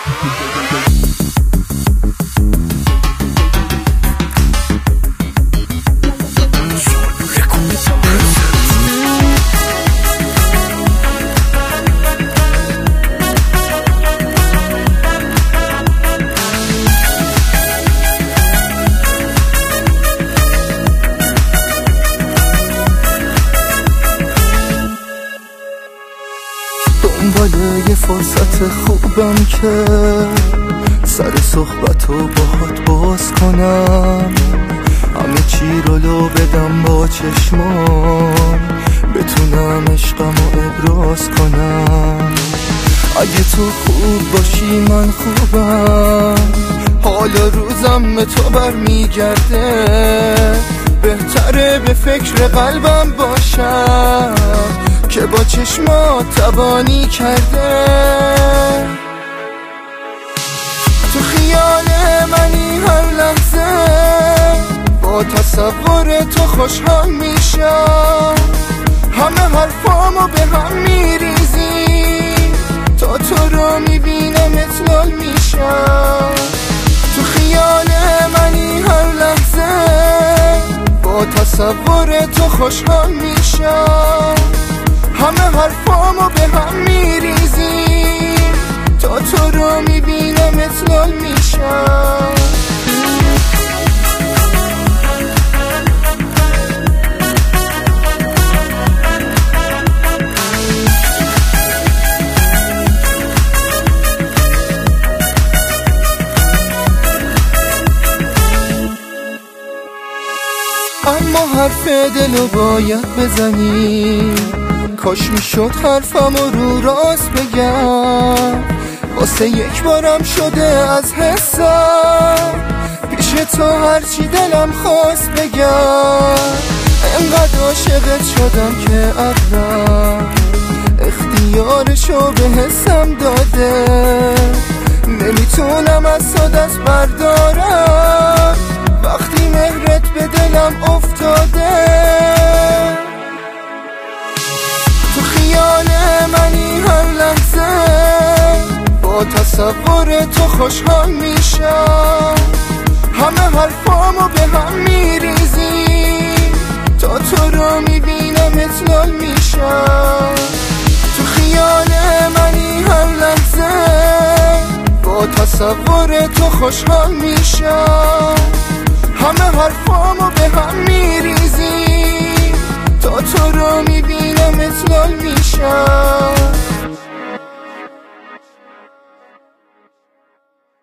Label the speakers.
Speaker 1: دنباله یه فرصت خوبم که سر صحبت رو باهات باز کنم، همه چی رو لو بدم با چشمام، بتونم عشقم رو ابراز کنم. اگه تو خوب باشی من خوبم، حال روزم به تو برمیگرده، بهتره به فکر قلبم باشم که با چشمات تبانی کرده. تو خیال منی هر لحظه، با تصور تو خوشحال میشم، همه حرفامو به هم میریزی، تا تو رو میبینم اطلال میشم. تو خیال منی هر لحظه، با تصور تو خوشحال میشم، همه حرفامو به هم میریزی، تا تو رو میبینم اطلال میشم. اما حرف دلو باید بزنی، کاش میشد حرفمو رو راست بگم، واسه یک بارم شده از حسم، پیش تو هرچی دلم خواست بگم. انقدر عاشقت شدم که عقلم اختیارشو به حسم داده، نمیتونم از تو دست بردارم، وقتی مهرت به دلم افتاده. تو خیال منی هر لحظه، با تصور تو خوشحال میشم، همه حرفامو به هم میریزی، تا تو رو میبینم اطلال میشم. تو خیال منی هر لحظه، با تصور تو خوشحال میشم، همه حرفامو به هم میریزی، تا تو رو میبینم اطلال میشم.